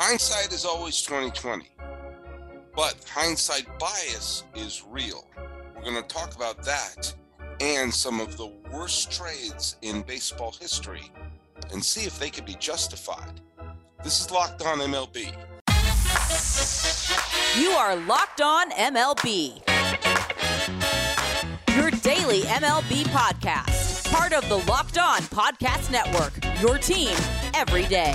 Hindsight is always 2020, but hindsight bias is real. We're going to talk about that and some of the worst trades in baseball history and see if they can be justified. This is Locked On MLB. You are Locked On MLB, your daily MLB podcast, part of the Locked On Podcast Network, your team every day.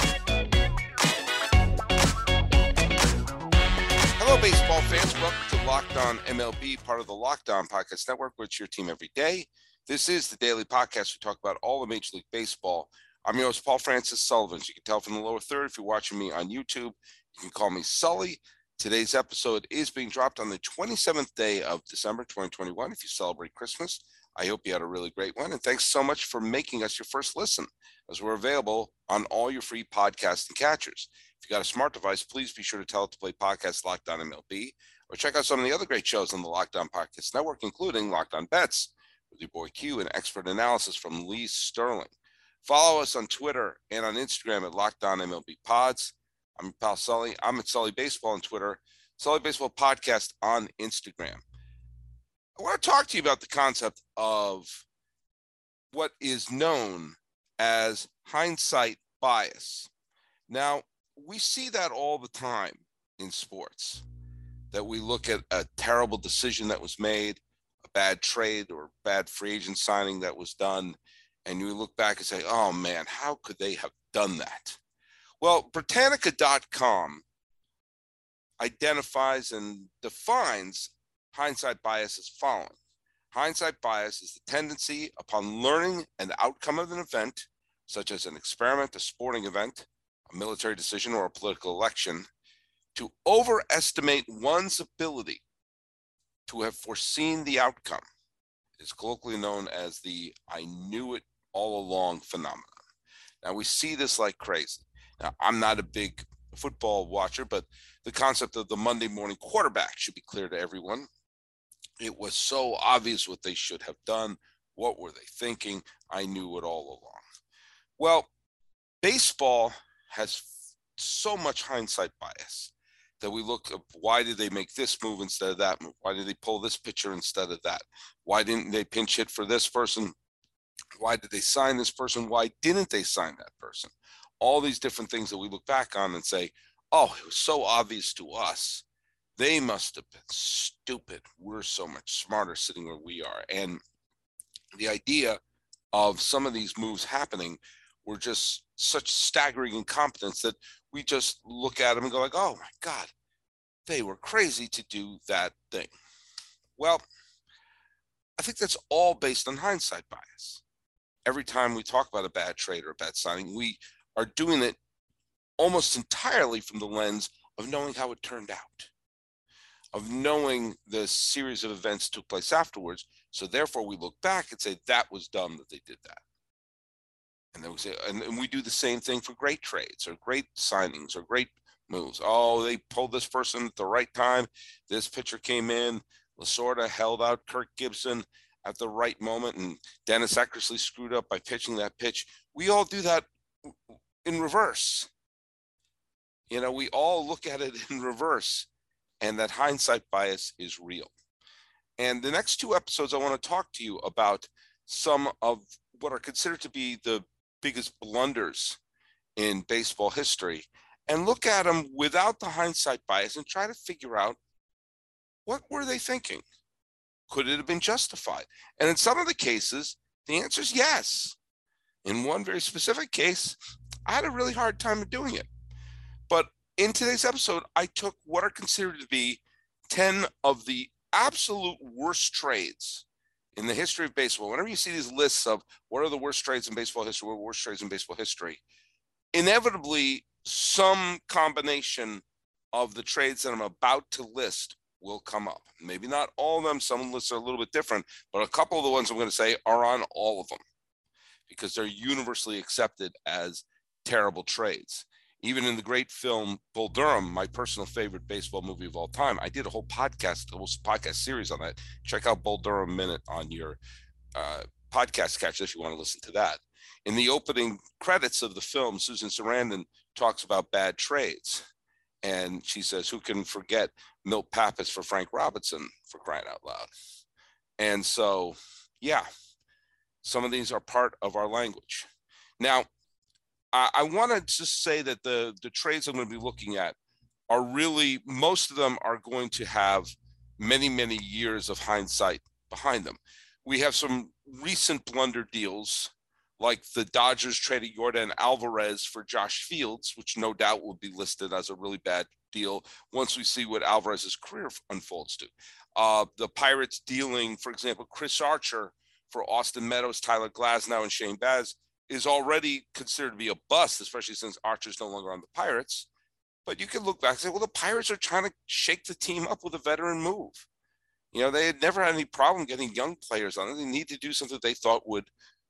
Hello, baseball fans. Welcome to Locked On MLB, part of the Locked On Podcast Network, which is your team every day. This is the daily podcast. We talk about all of Major League Baseball. I'm your host, Paul Francis Sullivan. As you can tell from the lower third, if you're watching me on YouTube, you can call me Sully. Today's episode is being dropped on the 27th day of December 2021. If you celebrate Christmas, I hope you had a really great one. And thanks so much for making us your first listen, as we're available on all your free podcasts and catchers. If you got a smart device, please be sure to tell it to play podcast Locked On MLB, or check out some of the other great shows on the Locked On Podcast Network, including Locked On Bets with your boy Q and expert analysis from Lee Sterling. Follow us on Twitter and on Instagram at Locked On MLB Pods. I'm your pal Sully. I'm at Sully Baseball on Twitter, Sully Baseball Podcast on Instagram. I want to talk to you about the concept of what is known as hindsight bias. Now, we see that all the time in sports, that we look at a terrible decision that was made, a bad trade or bad free agent signing that was done, and you look back and say, oh man, how could they have done that? Well, Britannica.com identifies and defines hindsight bias as following. Hindsight bias is the tendency upon learning an outcome of an event, such as an experiment, a sporting event, a military decision, or a political election, to overestimate one's ability to have foreseen the outcome. It is colloquially known as the "I knew it all along" phenomenon. Now, we see this like crazy. Now, I'm not a big football watcher, but the concept of the Monday morning quarterback should be clear to everyone. It was so obvious what they should have done. What were they thinking? I knew it all along. Well, baseball has so much hindsight bias that we look at, why did they make this move instead of that move? Why did they pull this pitcher instead of that? Why didn't they pinch hit for this person? Why did they sign this person? Why didn't they sign that person? All these different things that we look back on and say, oh, it was so obvious to us. They must have been stupid. We're so much smarter sitting where we are. And the idea of some of these moves happening were just such staggering incompetence that we just look at them and go like, oh my God, they were crazy to do that thing. Well, I think that's all based on hindsight bias. Every time we talk about a bad trade or a bad signing, we are doing it almost entirely from the lens of knowing how it turned out, of knowing the series of events took place afterwards. So therefore we look back and say that was dumb that they did that. And then we say, and we do the same thing for great trades or great signings or great moves. Oh, they pulled this person at the right time. This pitcher came in. Lasorda held out Kirk Gibson at the right moment, and Dennis Eckersley screwed up by pitching that pitch. We all do that in reverse. You know, we all look at it in reverse, and that hindsight bias is real. And the next two episodes, I want to talk to you about some of what are considered to be the biggest blunders in baseball history, and look at them without the hindsight bias and try to figure out, what were they thinking? Could it have been justified? And in some of the cases, the answer is yes. In one very specific case, I had a really hard time doing it. But in today's episode, I took what are considered to be 10 of the absolute worst trades in the history of baseball. Whenever you see these lists of what are the worst trades in baseball history, what are the worst trades in baseball history, inevitably some combination of the trades that I'm about to list will come up. Maybe not all of them. Some lists are a little bit different, but a couple of the ones I'm going to say are on all of them because they're universally accepted as terrible trades. Even in the great film Bull Durham, my personal favorite baseball movie of all time, I did a whole podcast series on that. Check out Bull Durham Minute on your podcast catch if you want to listen to that. In the opening credits of the film, Susan Sarandon talks about bad trades. And she says, who can forget Milt Pappas for Frank Robinson, for crying out loud? And so, yeah, some of these are part of our language. Now, I want to just say that the trades I'm going to be looking at are really, most of them are going to have many, many years of hindsight behind them. We have some recent blunder deals, like the Dodgers trading Yordan Alvarez for Josh Fields, which no doubt will be listed as a really bad deal once we see what Alvarez's career unfolds to. The Pirates dealing, for example, Chris Archer for Austin Meadows, Tyler Glasnow, and Shane Baz is already considered to be a bust, especially since Archer's no longer on the Pirates. But you can look back and say, well, the Pirates are trying to shake the team up with a veteran move. You know, they had never had any problem getting young players on it. They need to do something they thought would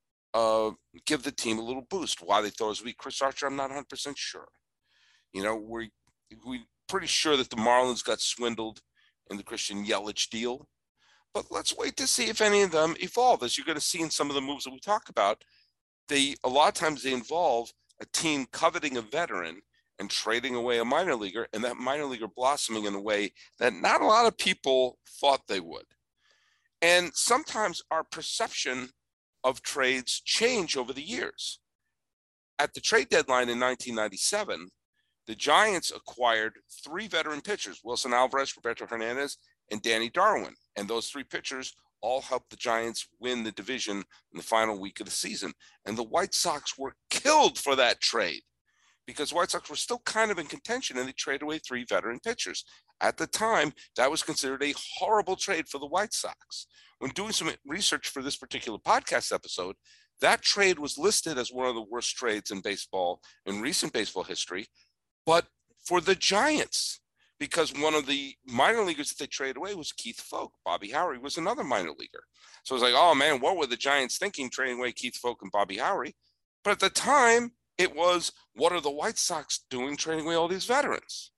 give the team a little boost. Why they thought it was weak, Chris Archer, I'm not 100% sure. You know, we're pretty sure that the Marlins got swindled in the Christian Yelich deal. But let's wait to see if any of them evolve. As you're going to see in some of the moves that we talk about, a lot of times they involve a team coveting a veteran and trading away a minor leaguer, and that minor leaguer blossoming in a way that not a lot of people thought they would. And sometimes our perception of trades change over the years. At the trade deadline in 1997, the Giants acquired 3 veteran pitchers, Wilson Alvarez, Roberto Hernandez, and Danny Darwin. And those 3 pitchers all helped the Giants win the division in the final week of the season. And the White Sox were killed for that trade, because White Sox were still kind of in contention, and they traded away 3 veteran pitchers. At the time, that was considered a horrible trade for the White Sox. When doing some research for this particular podcast episode, that trade was listed as one of the worst trades in baseball, in recent baseball history, but for the Giants, because one of the minor leaguers that they traded away was Keith Foulke. Bobby Howry was another minor leaguer. So it was like, oh man, what were the Giants thinking trading away Keith Foulke and Bobby Howry? But at the time, it was, what are the White Sox doing trading away all these veterans?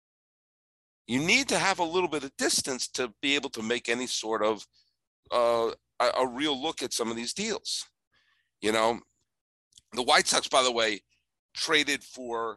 You need to have a little bit of distance to be able to make any sort of a real look at some of these deals. You know, the White Sox, by the way, traded for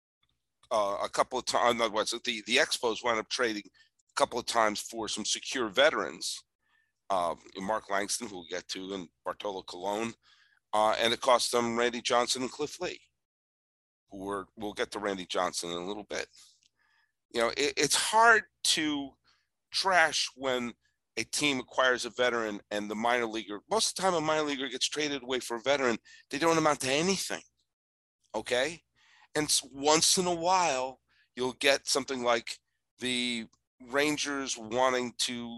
a couple of times. In other words, the Expos wound up trading a couple of times for some secure veterans, Mark Langston, who we'll get to, and Bartolo Colon. And it cost them Randy Johnson and Cliff Lee, we'll get to Randy Johnson in a little bit. You know, it's hard to trash when a team acquires a veteran and the minor leaguer, most of the time a minor leaguer gets traded away for a veteran, they don't amount to anything, okay? And once in a while, you'll get something like the Rangers wanting to,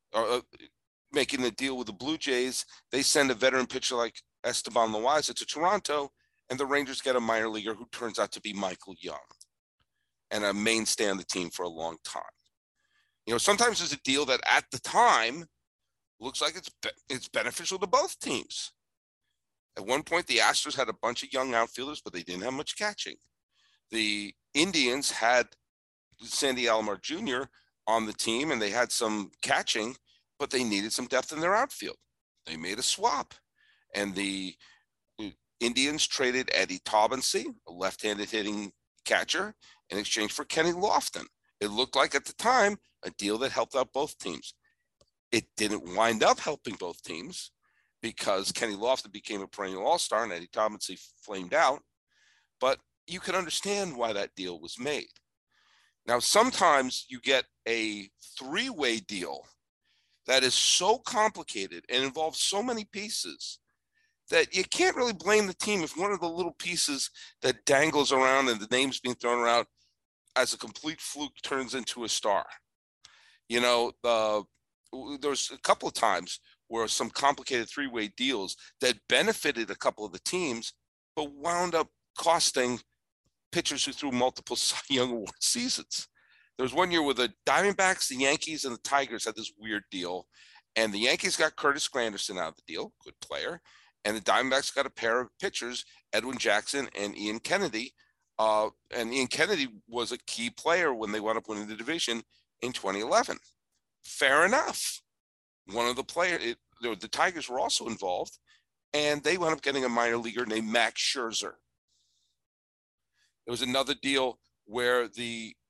making a deal with the Blue Jays. They send a veteran pitcher like Esteban Loaiza to Toronto, and the Rangers get a minor leaguer who turns out to be Michael Young, and a mainstay on the team for a long time. You know, sometimes there's a deal that at the time looks like it's beneficial to both teams. At one point, the Astros had a bunch of young outfielders, but they didn't have much catching. The Indians had Sandy Alomar Jr. on the team, and they had some catching, but they needed some depth in their outfield. They made a swap, and the Indians traded Eddie Taubensee, a left-handed hitting catcher, in exchange for Kenny Lofton. It looked like at the time a deal that helped out both teams. It didn't wind up helping both teams because Kenny Lofton became a perennial all-star and Eddie Taubensee flamed out. But you can understand why that deal was made. Now, sometimes you get a 3-way deal that is so complicated and involves so many pieces that you can't really blame the team if one of the little pieces that dangles around and the name's being thrown around as a complete fluke turns into a star. You know, there's a couple of times where some complicated 3-way deals that benefited a couple of the teams, but wound up costing pitchers who threw multiple Cy Young Award seasons. There was one year where the Diamondbacks, the Yankees, and the Tigers had this weird deal, and the Yankees got Curtis Granderson out of the deal, good player, and the Diamondbacks got a pair of pitchers, Edwin Jackson and Ian Kennedy, and Ian Kennedy was a key player when they wound up winning the division in 2011. Fair enough. One of the players, the Tigers were also involved, and they wound up getting a minor leaguer named Max Scherzer. There was another deal where the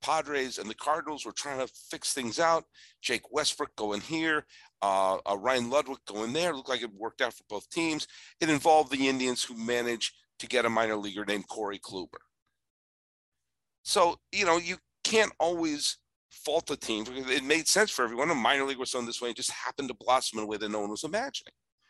Padres and the Cardinals were trying to fix things out. Jake Westbrook going here, Ryan Ludwig going there. It looked like it worked out for both teams. It involved the Indians, who managed to get a minor leaguer named Corey Kluber. So, you can't always fault the team, because it made sense for everyone. A minor league was done this way, it just happened to blossom in a way that no one was imagining.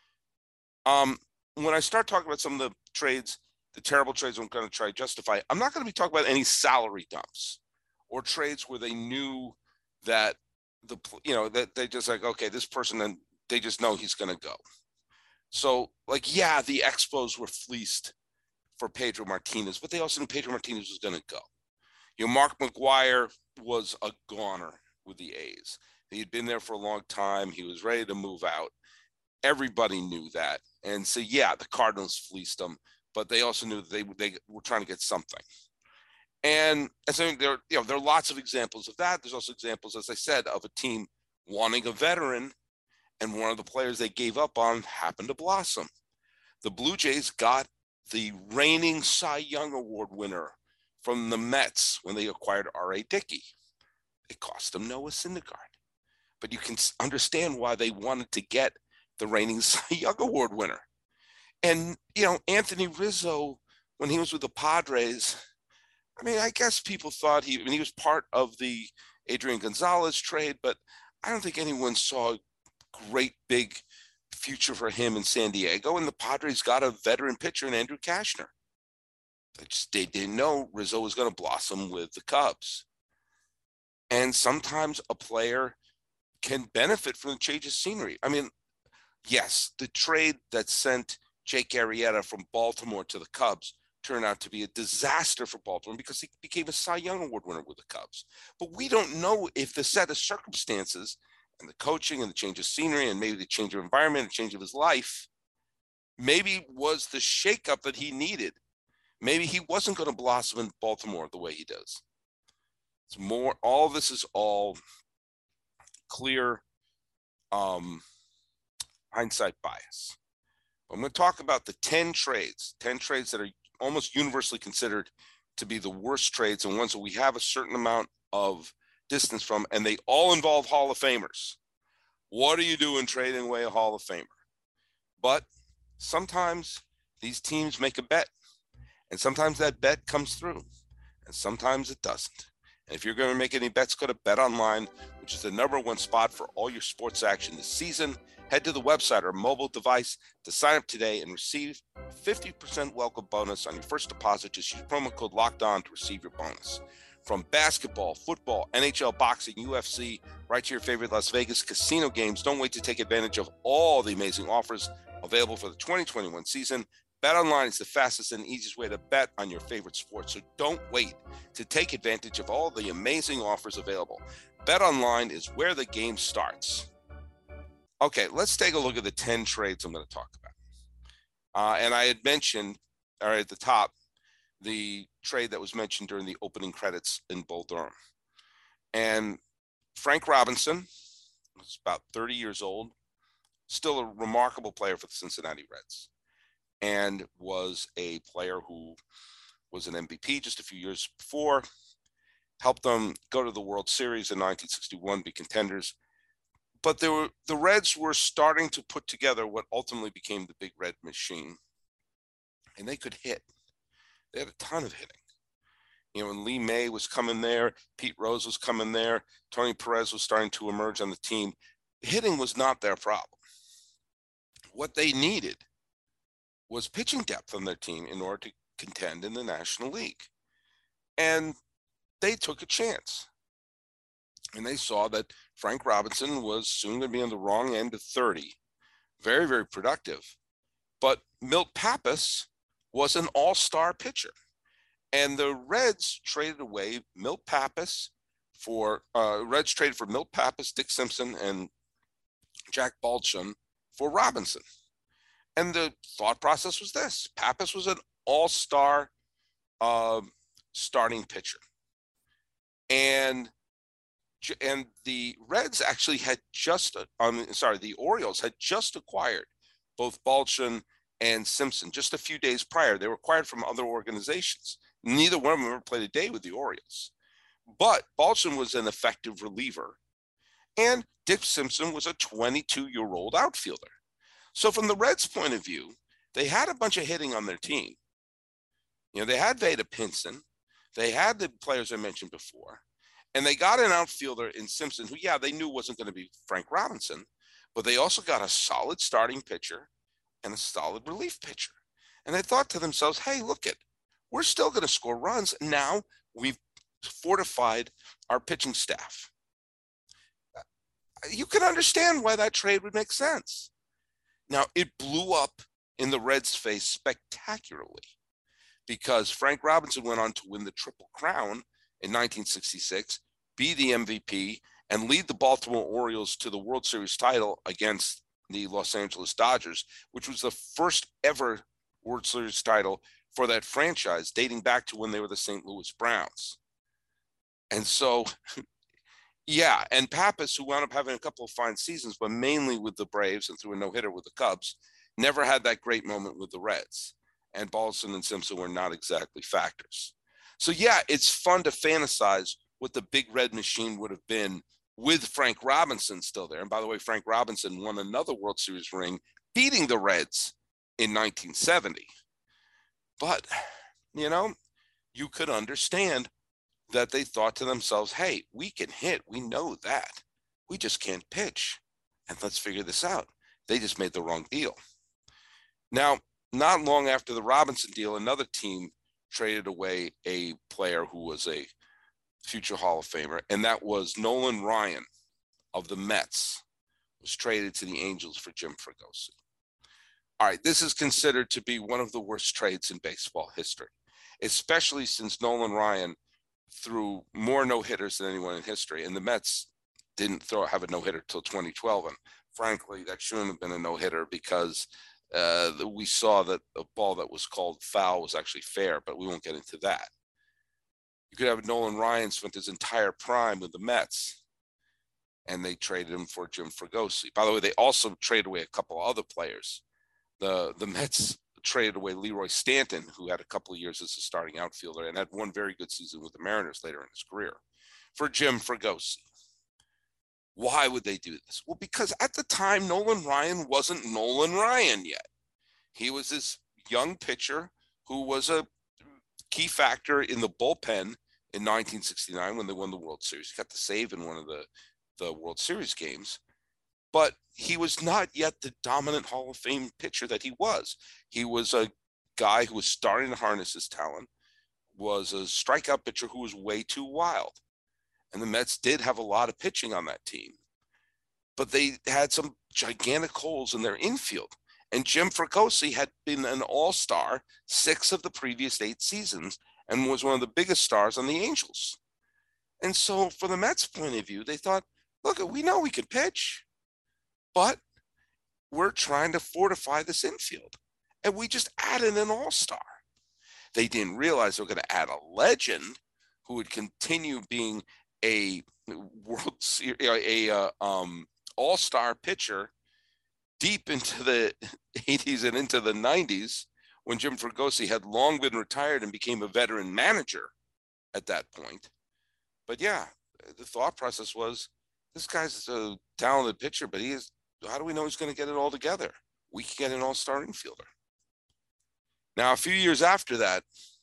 When I start talking about some of the trades, the terrible trades I'm going to try to justify, I'm not going to be talking about any salary dumps or trades where they knew that that they just like, okay, this person, and they just know he's going to go. So, the Expos were fleeced for Pedro Martinez, but they also knew Pedro Martinez was going to go. Mark McGwire was a goner with the A's. He had been there for a long time. He was ready to move out. Everybody knew that. And so, the Cardinals fleeced him, but they also knew that they were trying to get something. And so there are lots of examples of that. There's also examples, as I said, of a team wanting a veteran, and one of the players they gave up on happened to blossom. The Blue Jays got the reigning Cy Young Award winner from the Mets when they acquired R.A. Dickey. It cost them Noah Syndergaard. But you can understand why they wanted to get the reigning Cy Young Award winner. And, Anthony Rizzo, when he was with the Padres, I guess people thought he was part of the Adrian Gonzalez trade, but I don't think anyone saw a great big future for him in San Diego. And the Padres got a veteran pitcher in Andrew Cashner. They didn't know Rizzo was going to blossom with the Cubs. And sometimes a player can benefit from the change of scenery. Yes, the trade that sent Jake Arrieta from Baltimore to the Cubs turned out to be a disaster for Baltimore because he became a Cy Young Award winner with the Cubs. But we don't know if the set of circumstances and the coaching and the change of scenery and maybe the change of environment and change of his life maybe was the shakeup that he needed. Maybe he wasn't going to blossom in Baltimore the way he does. It's more, all this is all clear hindsight bias. I'm going to talk about the 10 trades that are almost universally considered to be the worst trades and ones that we have a certain amount of distance from, and they all involve Hall of Famers. What do you do in trading away a Hall of Famer? But sometimes these teams make a bet, and sometimes that bet comes through, and sometimes it doesn't. And if you're going to make any bets, go to BetOnline, which is the #1 spot for all your sports action this season. Head to the website or mobile device to sign up today and receive a 50% welcome bonus on your first deposit. Just use promo code LOCKEDON to receive your bonus. From basketball, football, NHL, boxing, UFC, right to your favorite Las Vegas casino games, don't wait to take advantage of all the amazing offers available for the 2021 season. BetOnline is the fastest and easiest way to bet on your favorite sports, so don't wait to take advantage of all the amazing offers available. BetOnline is where the game starts. Okay, let's take a look at the 10 trades I'm going to talk about. And I had mentioned, at the top, the trade that was mentioned during the opening credits in Bull Durham. And Frank Robinson was about 30 years old, still a remarkable player for the Cincinnati Reds, and was a player who was an MVP just a few years before, helped them go to the World Series in 1961, be contenders. But the Reds were starting to put together what ultimately became the Big Red Machine, and they could hit. They had a ton of hitting. And Lee May was coming there, Pete Rose was coming there, Tony Perez was starting to emerge on the team. Hitting was not their problem. What they needed was pitching depth on their team in order to contend in the National League. And they took a chance. And they saw that Frank Robinson was soon going to be on the wrong end of 30. Very, very productive. But Milt Pappas was an all-star pitcher. And the Reds traded away Milt Pappas for Milt Pappas, Dick Simpson, and Jack Balchon for Robinson. And the thought process was this: Pappas was an all-star starting pitcher. And the Reds actually had the Orioles had just acquired both Balchon and Simpson just a few days prior. They were acquired from other organizations. Neither one of them ever played a day with the Orioles. But Balchon was an effective reliever, and Dick Simpson was a 22-year-old outfielder. So from the Reds' point of view, they had a bunch of hitting on their team. They had Vada Pinson. They had the players I mentioned before. And they got an outfielder in Simpson who, they knew wasn't going to be Frank Robinson, but they also got a solid starting pitcher and a solid relief pitcher. And they thought to themselves, hey, look it, we're still going to score runs. Now we've fortified our pitching staff. You can understand why that trade would make sense. Now, it blew up in the Reds' face spectacularly because Frank Robinson went on to win the Triple Crown in 1966, be the MVP, and lead the Baltimore Orioles to the World Series title against the Los Angeles Dodgers, which was the first ever World Series title for that franchise, dating back to when they were the St. Louis Browns. And so, and Pappas, who wound up having a couple of fine seasons, but mainly with the Braves and threw a no-hitter with the Cubs, never had that great moment with the Reds. And Balchon and Simpson were not exactly factors. So, it's fun to fantasize what the big red machine would have been with Frank Robinson still there. And by the way, Frank Robinson won another World Series ring, beating the Reds in 1970. But, you could understand that they thought to themselves, hey, we can hit. We know that. We just can't pitch. And let's figure this out. They just made the wrong deal. Now, not long after the Robinson deal, another team traded away a player who was a future Hall of Famer, and that was Nolan Ryan of the Mets, was traded to the Angels for Jim Fregosi. All right, this is considered to be one of the worst trades in baseball history, especially since Nolan Ryan threw more no-hitters than anyone in history, and the Mets didn't have a no-hitter till 2012, and frankly, that shouldn't have been a no-hitter because we saw that a ball that was called foul was actually fair, but we won't get into that. You could have Nolan Ryan spent his entire prime with the Mets, and they traded him for Jim Fregosi. By the way, they also traded away a couple of other players. The Mets traded away Leroy Stanton, who had a couple of years as a starting outfielder and had one very good season with the Mariners later in his career, for Jim Fregosi. Why would they do this? Well, because at the time, Nolan Ryan wasn't Nolan Ryan yet. He was this young pitcher who was a key factor in the bullpen in 1969 when they won the World Series. He got the save in one of the World Series games. But he was not yet the dominant Hall of Fame pitcher that he was. He was a guy who was starting to harness his talent, was a strikeout pitcher who was way too wild. And the Mets did have a lot of pitching on that team. But they had some gigantic holes in their infield. And Jim Fregosi had been an all-star 6 of the previous 8 seasons and was one of the biggest stars on the Angels. And so from the Mets' point of view, they thought, look, we know we can pitch, but we're trying to fortify this infield. And we just added an all-star. They didn't realize they were going to add a legend who would continue being a World Series, all-star pitcher deep into the 80s and into the 90s, when Jim Fregosi had long been retired and became a veteran manager at that point. But the thought process was, this guy's a talented pitcher, but how do we know he's going to get it all together? We can get an all-star infielder. Now, a few years after that,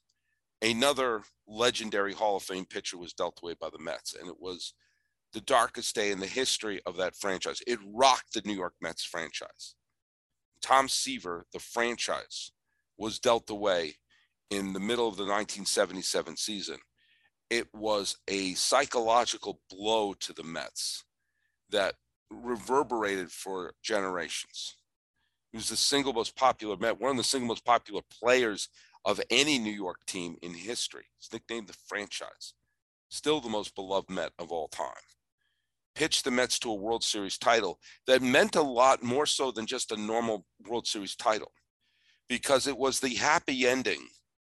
another legendary Hall of Fame pitcher was dealt away by the Mets, and it was the darkest day in the history of that franchise. It rocked the New York Mets franchise. Tom Seaver, the franchise, was dealt away in the middle of the 1977 season. It was a psychological blow to the Mets that reverberated for generations. He was the single most popular Met, one of the single most popular players of any New York team in history. He's nicknamed the franchise. Still the most beloved Met of all time. Pitched the Mets to a World Series title that meant a lot more so than just a normal World Series title, because it was the happy ending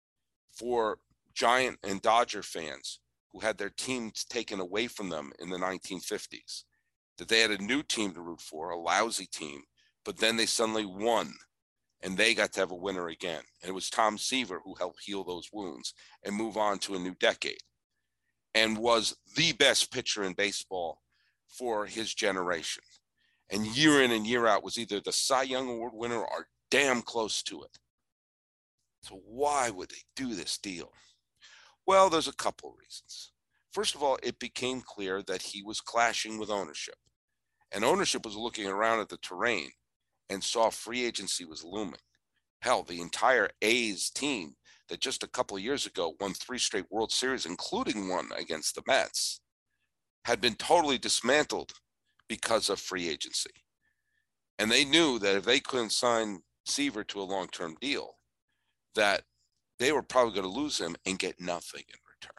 for Giant and Dodger fans who had their teams taken away from them in the 1950s, that they had a new team to root for, a lousy team, but then they suddenly won and they got to have a winner again. And it was Tom Seaver who helped heal those wounds and move on to a new decade. and was the best pitcher in baseball for his generation. And year in and year out was either the Cy Young Award winner or damn close to it. So why would they do this deal? Well, there's a couple reasons. First of all, it became clear that he was clashing with ownership. And ownership was looking around at the terrain and saw free agency was looming. Hell, the entire A's team that just a couple of years ago won 3 straight World Series, including one against the Mets, had been totally dismantled because of free agency. And they knew that if they couldn't sign Seaver to a long-term deal, that they were probably going to lose him and get nothing in return.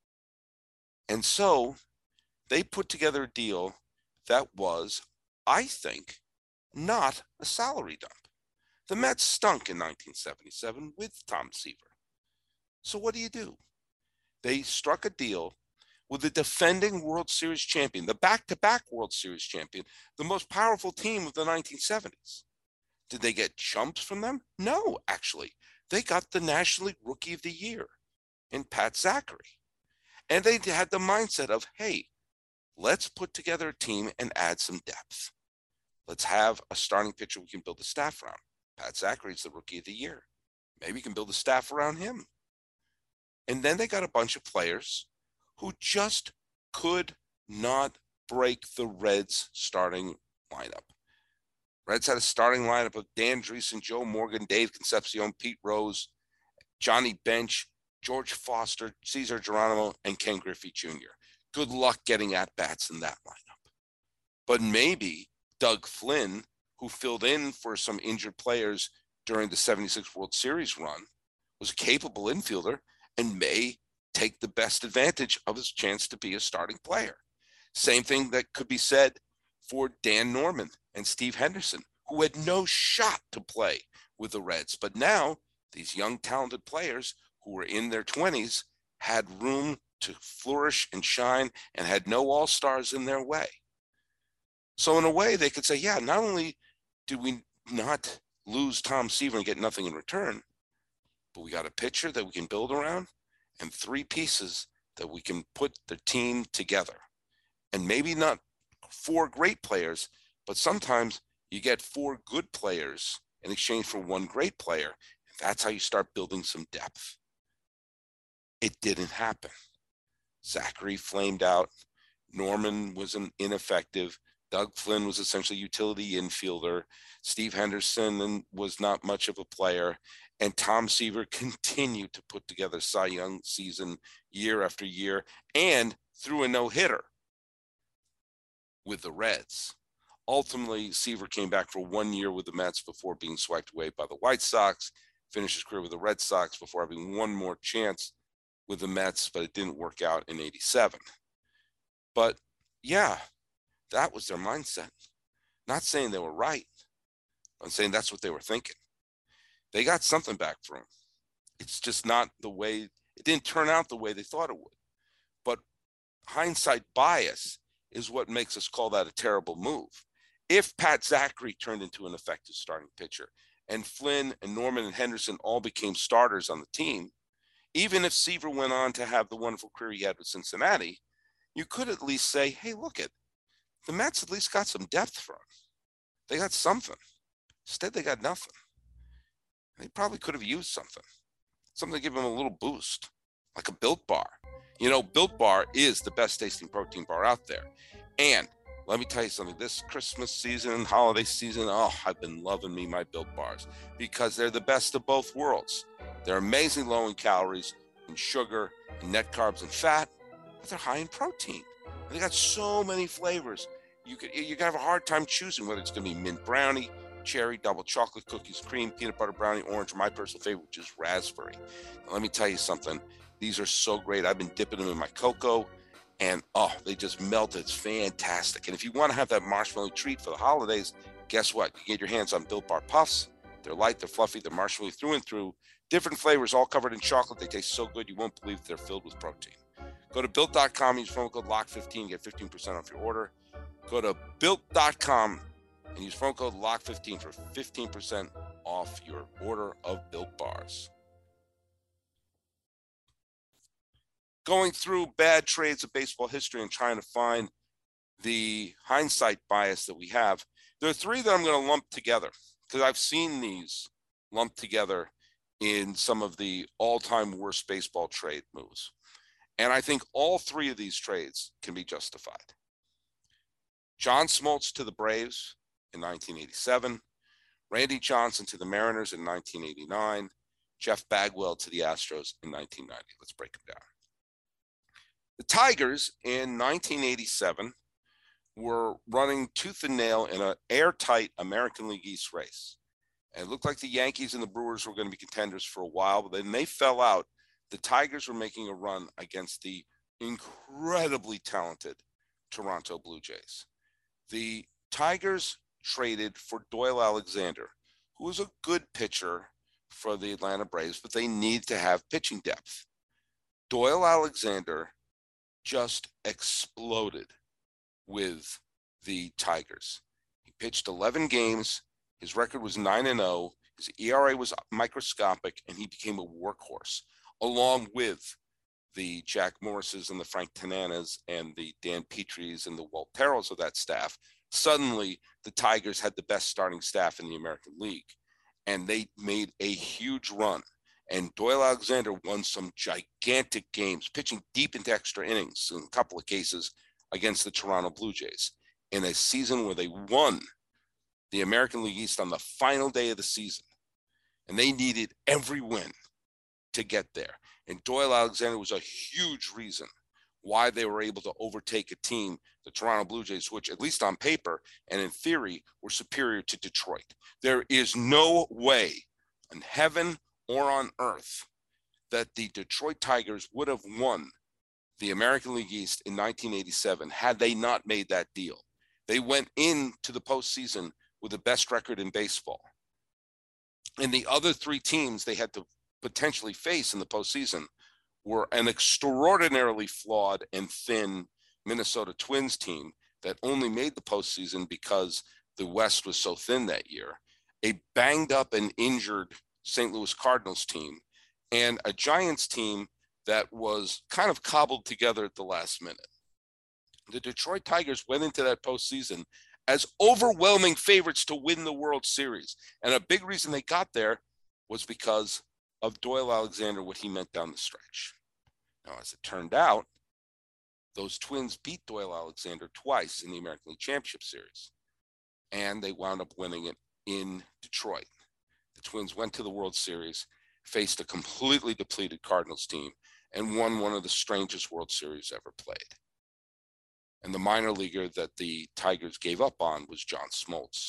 And so they put together a deal that was, I think, not a salary dump. The Mets stunk in 1977 with Tom Seaver. So what do? They struck a deal with the defending World Series champion, the back-to-back World Series champion, the most powerful team of the 1970s. Did they get chumps from them? No, actually. They got the National League Rookie of the Year in Pat Zachary. And they had the mindset of, hey, let's put together a team and add some depth. Let's have a starting pitcher we can build a staff around. Pat Zachary's the Rookie of the Year. Maybe we can build a staff around him. And then they got a bunch of players who just could not break the Reds' starting lineup. Reds had a starting lineup of Dan Driessen, Joe Morgan, Dave Concepcion, Pete Rose, Johnny Bench, George Foster, Cesar Geronimo, and Ken Griffey Jr. Good luck getting at-bats in that lineup. But maybe Doug Flynn, who filled in for some injured players during the 76 World Series run, was a capable infielder and may take the best advantage of his chance to be a starting player. Same thing that could be said for Dan Norman and Steve Henderson, who had no shot to play with the Reds. But now these young, talented players who were in their 20s had room to flourish and shine and had no all-stars in their way. So in a way, they could say, yeah, not only do we not lose Tom Seaver and get nothing in return, but we got a pitcher that we can build around and 3 pieces that we can put the team together. And maybe not 4 great players, but sometimes you get 4 good players in exchange for 1 great player. That's how you start building some depth. It didn't happen. Zachary flamed out. Norman was ineffective. Doug Flynn was essentially a utility infielder. Steve Henderson was not much of a player. And Tom Seaver continued to put together Cy Young season year after year and threw a no-hitter with the Reds. Ultimately, Seaver came back for 1 year with the Mets before being swiped away by the White Sox, finished his career with the Red Sox before having one more chance with the Mets, but it didn't work out in 87. But yeah, that was their mindset. Not saying they were right. I'm saying that's what they were thinking. They got something back from him. It's just not the way, it didn't turn out the way they thought it would. But hindsight bias is what makes us call that a terrible move. If Pat Zachary turned into an effective starting pitcher and Flynn and Norman and Henderson all became starters on the team, even if Seaver went on to have the wonderful career he had with Cincinnati, you could at least say, hey, look at the Mets at least got some depth from him. They got something. Instead, they got nothing. They probably could have used something to give them a little boost, like a Built Bar. You know, Built Bar is the best tasting protein bar out there. And let me tell you something, this Christmas season, holiday season, I've been loving me my Built Bars because they're the best of both worlds. They're amazingly low in calories and sugar and net carbs and fat, but they're high in protein. And they got so many flavors. You could have a hard time choosing whether it's going to be mint brownie, cherry, double chocolate, cookies, cream, peanut butter brownie, orange, or my personal favorite, which is raspberry. Now, let me tell you something. These are so great. I've been dipping them in my cocoa, and they just melt. It's fantastic. And if you want to have that marshmallow treat for the holidays, guess what? You get your hands on Built Bar Puffs. They're light, they're fluffy, they're marshmallow through and through. Different flavors, all covered in chocolate. They taste so good, you won't believe they're filled with protein. Go to Built.com, use promo code LOCK15, get 15% off your order. Go to Built.com and use promo code LOCK15 for 15% off your order of Built Bars. going through bad trades of baseball history and trying to find the hindsight bias that we have, there are three that I'm going to lump together because I've seen these lumped together in some of the all-time worst baseball trade moves. And I think all three of these trades can be justified. John Smoltz to the Braves in 1987, Randy Johnson to the Mariners in 1989, Jeff Bagwell to the Astros in 1990. Let's break them down. The Tigers in 1987 were running tooth and nail in an airtight American League East race. And it looked like the Yankees and the Brewers were going to be contenders for a while, but then they fell out. The Tigers were making a run against the incredibly talented Toronto Blue Jays. The Tigers traded for Doyle Alexander, who was a good pitcher for the Atlanta Braves, but they need to have pitching depth. Doyle Alexander just exploded with the Tigers. He pitched 11 games. His record was 9-0. His ERA was microscopic, and he became a workhorse, along with the Jack Morrises and the Frank Tananas and the Dan Petries and the Walt Terrells of that staff. Suddenly, the Tigers had the best starting staff in the American League, and they made a huge run. And Doyle Alexander won some gigantic games, pitching deep into extra innings in a couple of cases against the Toronto Blue Jays in a season where they won the American League East on the final day of the season. And they needed every win to get there. And Doyle Alexander was a huge reason why they were able to overtake a team, the Toronto Blue Jays, which at least on paper and in theory were superior to Detroit. There is no way in heaven or on earth that the Detroit Tigers would have won the American League East in 1987 had they not made that deal. They went into the postseason with the best record in baseball. And the other three teams they had to potentially face in the postseason were an extraordinarily flawed and thin Minnesota Twins team that only made the postseason because the West was so thin that year, a banged up and injured St. Louis Cardinals team, and a Giants team that was kind of cobbled together at the last minute. The Detroit Tigers went into that postseason as overwhelming favorites to win the World Series. And a big reason they got there was because of Doyle Alexander, what he meant down the stretch. Now, as it turned out, those Twins beat Doyle Alexander twice in the American League Championship Series, and they wound up winning it in Detroit. The Twins went to the World Series, faced a completely depleted Cardinals team, and won one of the strangest World Series ever played. And the minor leaguer that the Tigers gave up on was John Smoltz.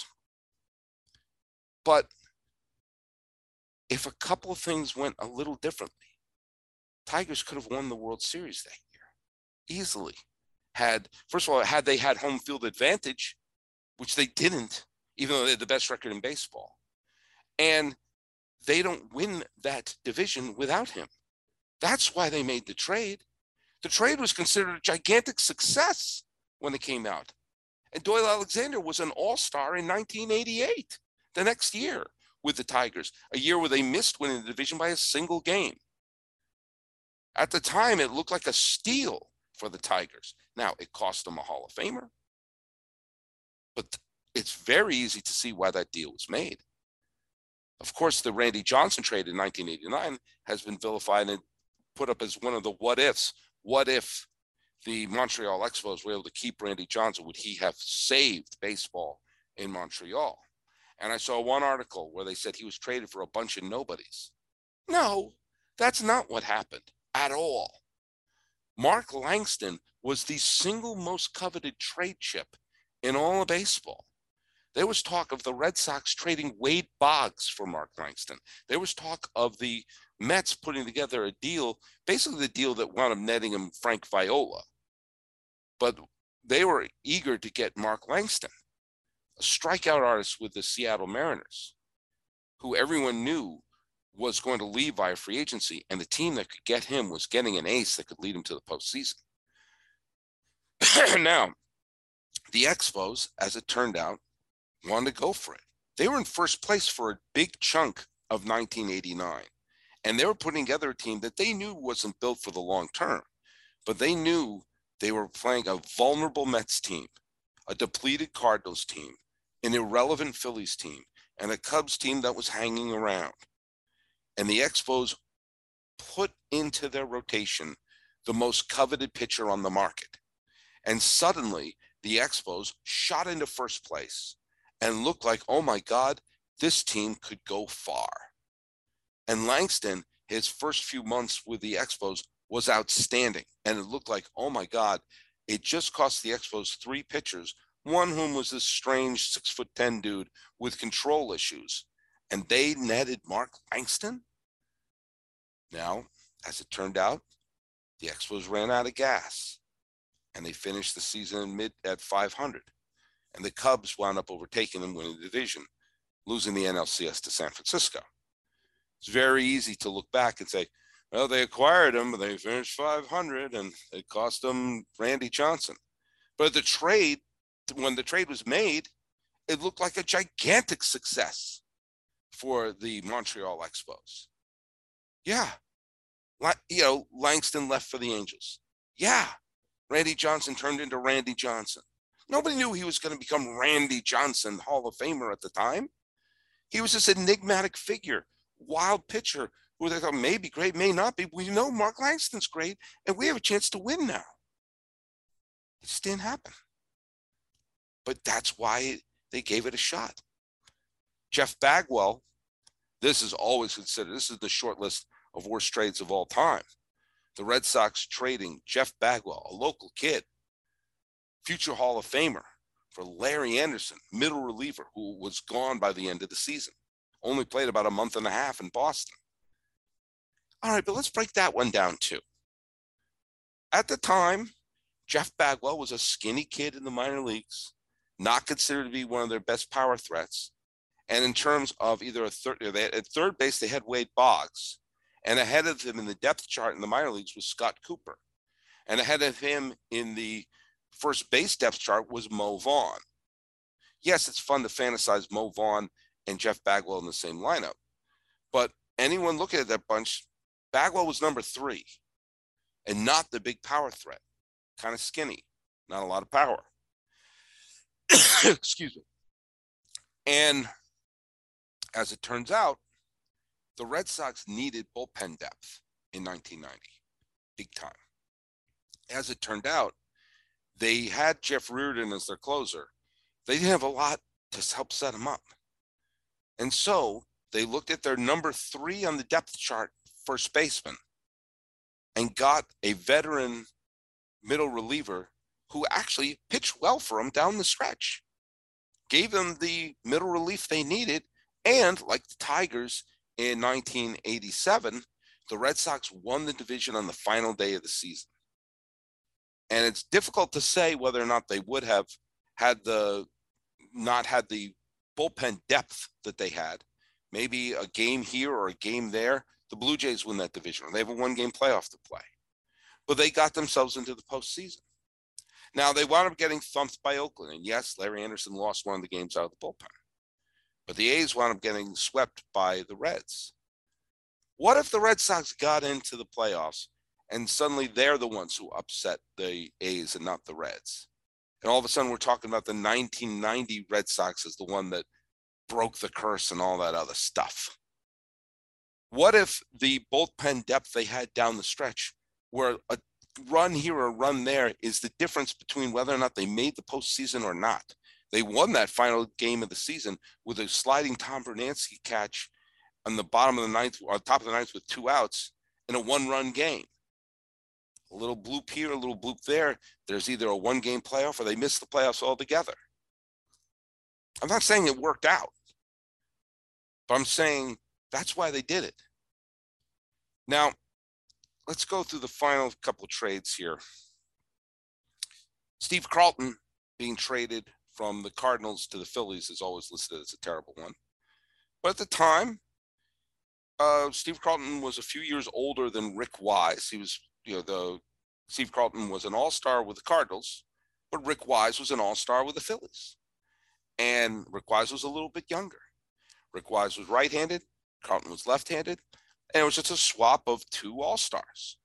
But if a couple of things went a little differently, Tigers could have won the World Series that year easily. First of all, had they had home field advantage, which they didn't, even though they had the best record in baseball. And they don't win that division without him. That's why they made the trade. The trade was considered a gigantic success when it came out. And Doyle Alexander was an all-star in 1988, the next year with the Tigers, a year where they missed winning the division by a single game. At the time, it looked like a steal for the Tigers. Now, it cost them a Hall of Famer, but it's very easy to see why that deal was made. Of course, the Randy Johnson trade in 1989 has been vilified and put up as one of the what ifs. What if the Montreal Expos were able to keep Randy Johnson? Would he have saved baseball in Montreal? And I saw one article where they said he was traded for a bunch of nobodies. No, that's not what happened at all. Mark Langston was the single most coveted trade chip in all of baseball. There was talk of the Red Sox trading Wade Boggs for Mark Langston. There was talk of the Mets putting together a deal, basically the deal that wound up netting him Frank Viola. But they were eager to get Mark Langston, a strikeout artist with the Seattle Mariners, who everyone knew was going to leave via free agency, and the team that could get him was getting an ace that could lead him to the postseason. Now, the Expos, as it turned out, wanted to go for it. They were in first place for a big chunk of 1989, and they were putting together a team that they knew wasn't built for the long term. but they knew they were playing a vulnerable Mets team, a depleted Cardinals team, an irrelevant Phillies team, and a Cubs team that was hanging around. And the Expos put into their rotation the most coveted pitcher on the market. And suddenly, the Expos shot into first place and looked like, oh my God, this team could go far. And Langston, his first few months with the Expos, was outstanding. And it looked like, oh my God, it just cost the Expos 3 pitchers, one whom was this strange 6'10" dude with control issues. And they netted Mark Langston. Now, as it turned out, the Expos ran out of gas, and they finished the season at 500. And the Cubs wound up overtaking them, winning the division, losing the NLCS to San Francisco. It's very easy to look back and say, well, they acquired him, but they finished 500, and it cost them Randy Johnson. But the trade, when the trade was made, it looked like a gigantic success for the Montreal Expos. Yeah. Langston left for the Angels. Yeah. Randy Johnson turned into Randy Johnson. Nobody knew he was going to become Randy Johnson, Hall of Famer at the time. He was this enigmatic figure, wild pitcher who they thought may be great, may not be. We know Mark Langston's great, and we have a chance to win now. It just didn't happen. But that's why they gave it a shot. Jeff Bagwell, this is always considered, this is the short list of worst trades of all time. The Red Sox trading Jeff Bagwell, a local kid, future Hall of Famer, for Larry Anderson, middle reliever, who was gone by the end of the season. Only played about a month and a half in Boston. All right, but let's break that one down too. At the time, Jeff Bagwell was a skinny kid in the minor leagues, not considered to be one of their best power threats. And in terms of either at third base, they had Wade Boggs. And ahead of him in the depth chart in the minor leagues was Scott Cooper. And ahead of him in the first base depth chart was Mo Vaughn. Yes, it's fun to fantasize Mo Vaughn and Jeff Bagwell in the same lineup. But anyone looking at that bunch, Bagwell was number 3 and not the big power threat. Kind of skinny, not a lot of power. Excuse me. And as it turns out, the Red Sox needed bullpen depth in 1990, big time. As it turned out, they had Jeff Reardon as their closer. They didn't have a lot to help set him up. And so they looked at their number 3 on the depth chart, first baseman, and got a veteran middle reliever who actually pitched well for them down the stretch, gave them the middle relief they needed, and like the Tigers in 1987, the Red Sox won the division on the final day of the season. And it's difficult to say whether or not they would have not had the bullpen depth that they had. Maybe a game here or a game there. The Blue Jays win that division. They have a 1-game playoff to play. But they got themselves into the postseason. Now, they wound up getting thumped by Oakland. And yes, Larry Anderson lost one of the games out of the bullpen. But the A's wound up getting swept by the Reds. What if the Red Sox got into the playoffs and suddenly they're the ones who upset the A's and not the Reds? And all of a sudden we're talking about the 1990 Red Sox as the one that broke the curse and all that other stuff. What if the bullpen depth they had down the stretch, where a run here or a run there is the difference between whether or not they made the postseason or not? They won that final game of the season with a sliding Tom Bernansky catch on the bottom of the ninth, or top of the ninth with 2 outs in a 1-run game. A little bloop here, a little bloop there. There's either a 1-game playoff or they miss the playoffs altogether. I'm not saying it worked out, but I'm saying that's why they did it. Now, let's go through the final couple of trades here. Steve Carlton being traded from the Cardinals to the Phillies is always listed as a terrible one. But at the time, Steve Carlton was a few years older than Rick Wise. He was, Steve Carlton was an all-star with the Cardinals, but Rick Wise was an all-star with the Phillies. And Rick Wise was a little bit younger. Rick Wise was right-handed, Carlton was left-handed, and it was just a swap of 2 all-stars.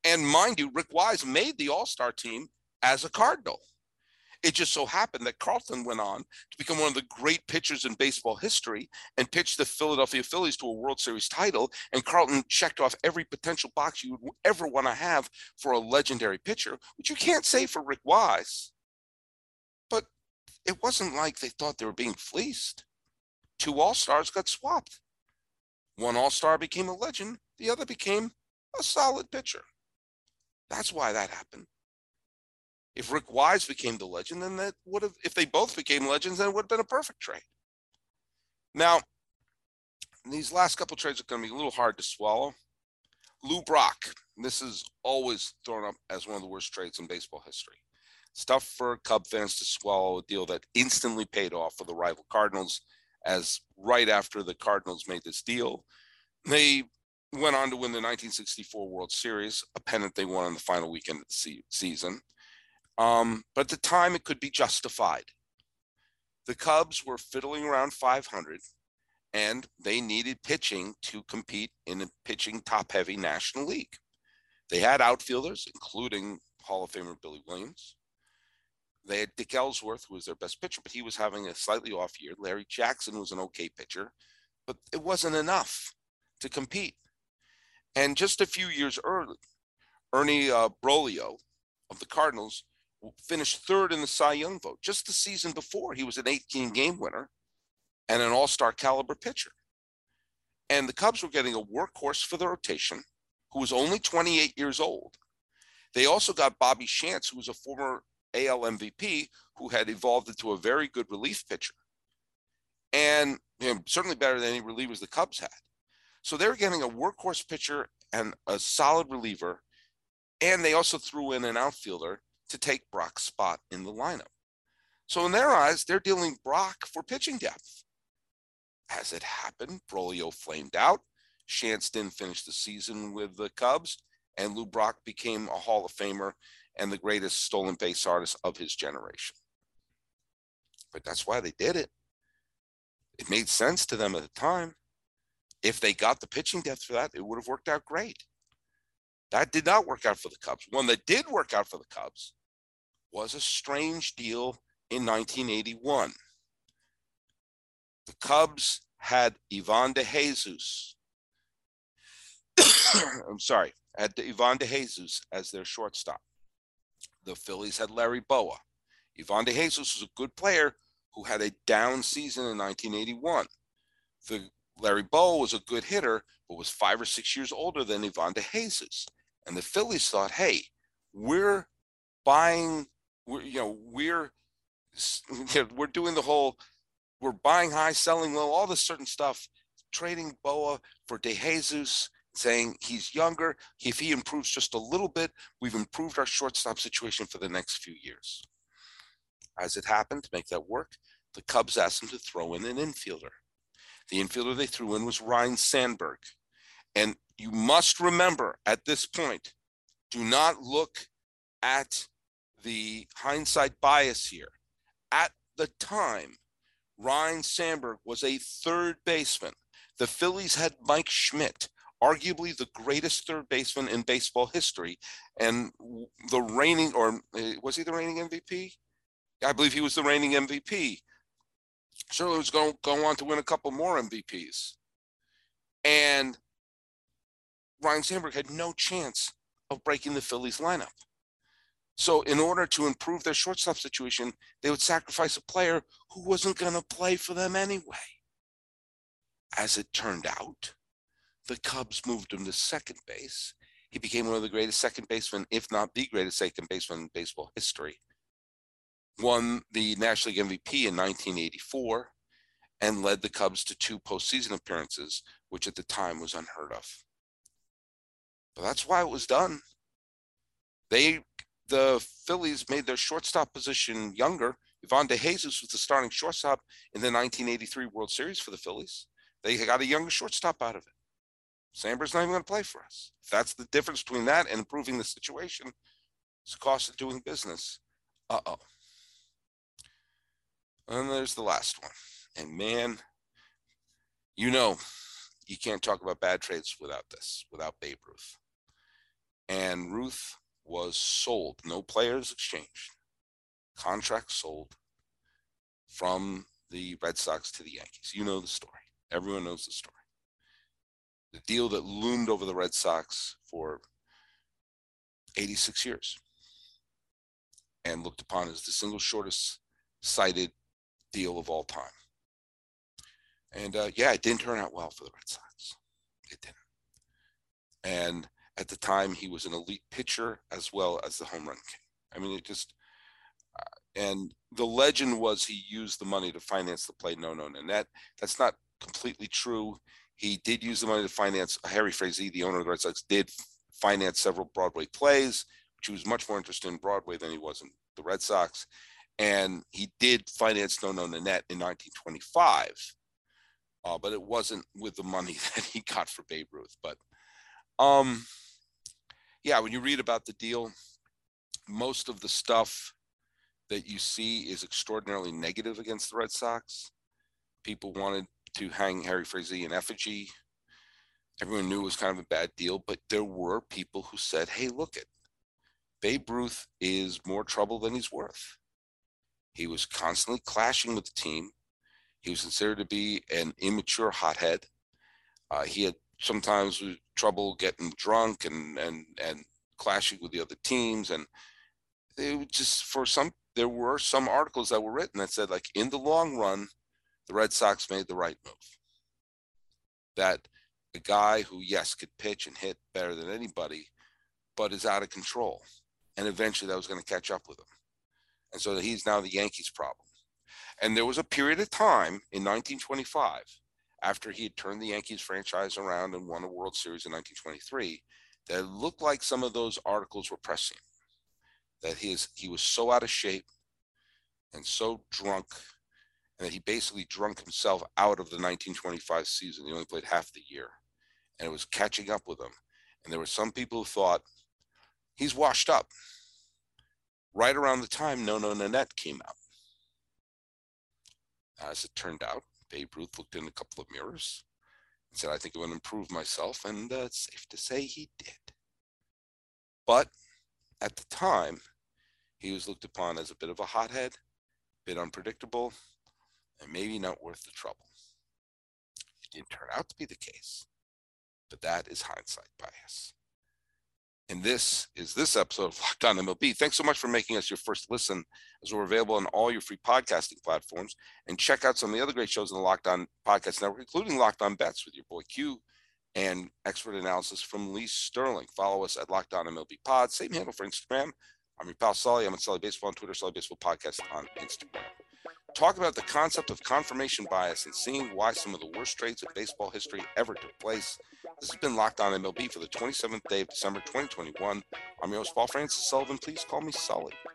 And mind you, Rick Wise made the All-Star team as a Cardinal. It just so happened that Carlton went on to become one of the great pitchers in baseball history and pitched the Philadelphia Phillies to a World Series title. And Carlton checked off every potential box you would ever want to have for a legendary pitcher, which you can't say for Rick Wise. But it wasn't like they thought they were being fleeced. 2 All-Stars got swapped. 1 All-Star became a legend. The other became a solid pitcher. That's why that happened. If Rick Wise became the legend, then that would have, if they both became legends, then it would have been a perfect trade. Now, these last couple trades are going to be a little hard to swallow. Lou Brock, this is always thrown up as one of the worst trades in baseball history. It's tough for Cub fans to swallow a deal that instantly paid off for the rival Cardinals, as right after the Cardinals made this deal, they went on to win the 1964 World Series, a pennant they won on the final weekend of the season. But at the time, it could be justified. The Cubs were fiddling around 500, and they needed pitching to compete in a pitching top-heavy National League. They had outfielders, including Hall of Famer Billy Williams. They had Dick Ellsworth, who was their best pitcher, but he was having a slightly off year. Larry Jackson was an okay pitcher, but it wasn't enough to compete. And just a few years early, Ernie Broglio of the Cardinals finished 3rd in the Cy Young vote. Just the season before, he was an 18-game winner and an all-star caliber pitcher. And the Cubs were getting a workhorse for the rotation who was only 28 years old. They also got Bobby Shantz, who was a former AL MVP, who had evolved into a very good relief pitcher. And certainly better than any relievers the Cubs had. So they were getting a workhorse pitcher and a solid reliever. And they also threw in an outfielder to take Brock's spot in the lineup. So in their eyes, they're dealing Brock for pitching depth. As it happened, Broglio flamed out. Shantz didn't finish the season with the Cubs, and Lou Brock became a Hall of Famer and the greatest stolen base artist of his generation. But that's why they did it. It made sense to them at the time. If they got the pitching depth for that, it would have worked out great. That did not work out for the Cubs. One that did work out for the Cubs was a strange deal in 1981. The Cubs had Ivan DeJesus. Had Ivan DeJesus as their shortstop. The Phillies had Larry Bowa. Ivan DeJesus was a good player who had a down season in 1981. Larry Bowa was a good hitter, but was 5 or 6 years older than Ivan DeJesus. And the Phillies thought, hey, we're buying high, selling low, all this certain stuff, trading Bowa for DeJesus, saying he's younger. If he improves just a little bit, we've improved our shortstop situation for the next few years. As it happened, to make that work, the Cubs asked him to throw in an infielder. The infielder they threw in was Ryne Sandberg. And you must remember at this point, do not look at the hindsight bias here. At the time, Ryne Sandberg was a third baseman. The Phillies had Mike Schmidt, arguably the greatest third baseman in baseball history, and the reigning, or was he the reigning MVP? I believe he was the reigning MVP. Certainly was going to go on to win a couple more MVPs. And Ryne Sandberg had no chance of breaking the Phillies lineup. So in order to improve their shortstop situation, they would sacrifice a player who wasn't going to play for them anyway. As it turned out, the Cubs moved him to second base. He became one of the greatest second basemen, if not the greatest second baseman in baseball history. Won the National League MVP in 1984 and led the Cubs to 2 postseason appearances, which at the time was unheard of. But that's why it was done. The Phillies made their shortstop position younger. Ivan DeJesus was the starting shortstop in the 1983 World Series for the Phillies. They got a younger shortstop out of it. Sandberg's not even going to play for us. If that's the difference between that and improving the situation, it's the cost of doing business. Uh-oh. And there's the last one. And man, you can't talk about bad trades without Babe Ruth. and Ruth was sold. No players exchanged. Contract sold from the Red Sox to the Yankees. You know the story. Everyone knows the story. The deal that loomed over the Red Sox for 86 years and looked upon as the single shortest sighted deal of all time. And it didn't turn out well for the Red Sox. It didn't. And at the time, he was an elite pitcher as well as the home run king. I mean, it just, and the legend was he used the money to finance the play No No Nanette. That's not completely true. He did use the money to finance, Harry Frazee, the owner of the Red Sox, did finance several Broadway plays, which he was much more interested in Broadway than he was in the Red Sox. And he did finance No No Nanette in 1925, but it wasn't with the money that he got for Babe Ruth. But when you read about the deal, most of the stuff that you see is extraordinarily negative against the Red Sox. People wanted to hang Harry Frazee in effigy. Everyone knew it was kind of a bad deal, but there were people who said, hey, look it, Babe Ruth is more trouble than he's worth. He was constantly clashing with the team. He was considered to be an immature hothead. He had sometimes trouble getting drunk and clashing with the other teams. And it was just there were some articles that were written that said, like, in the long run, the Red Sox made the right move. That a guy who, yes, could pitch and hit better than anybody, but is out of control. And eventually that was going to catch up with him. And so he's now the Yankees' problem. And there was a period of time in 1925, after he had turned the Yankees franchise around and won a World Series in 1923, that it looked like some of those articles were pressing. That he was so out of shape and so drunk, and that he basically drunk himself out of the 1925 season. He only played half the year, and it was catching up with him. And there were some people who thought he's washed up. Right around the time No No Nanette came out. As it turned out, Babe Ruth looked in a couple of mirrors and said, I think I'm going to improve myself, and it's safe to say he did. But at the time, he was looked upon as a bit of a hothead, a bit unpredictable, and maybe not worth the trouble. It didn't turn out to be the case, but that is hindsight bias. And this is this episode of Locked On MLB. Thanks so much for making us your first listen, as we're available on all your free podcasting platforms. And check out some of the other great shows in the Locked On Podcast Network, including Locked On Bets with your boy Q and expert analysis from Lee Sterling. Follow us at Locked On MLB Pod. Same handle for Instagram. I'm your pal Sully. I'm at Sully Baseball on Twitter, Sully Baseball Podcast on Instagram. Talk about the concept of confirmation bias and seeing why some of the worst trades in baseball history ever took place. This has been Locked On MLB for the 27th day of December 2021. I'm your host, Paul Francis Sullivan. Please call me Sully.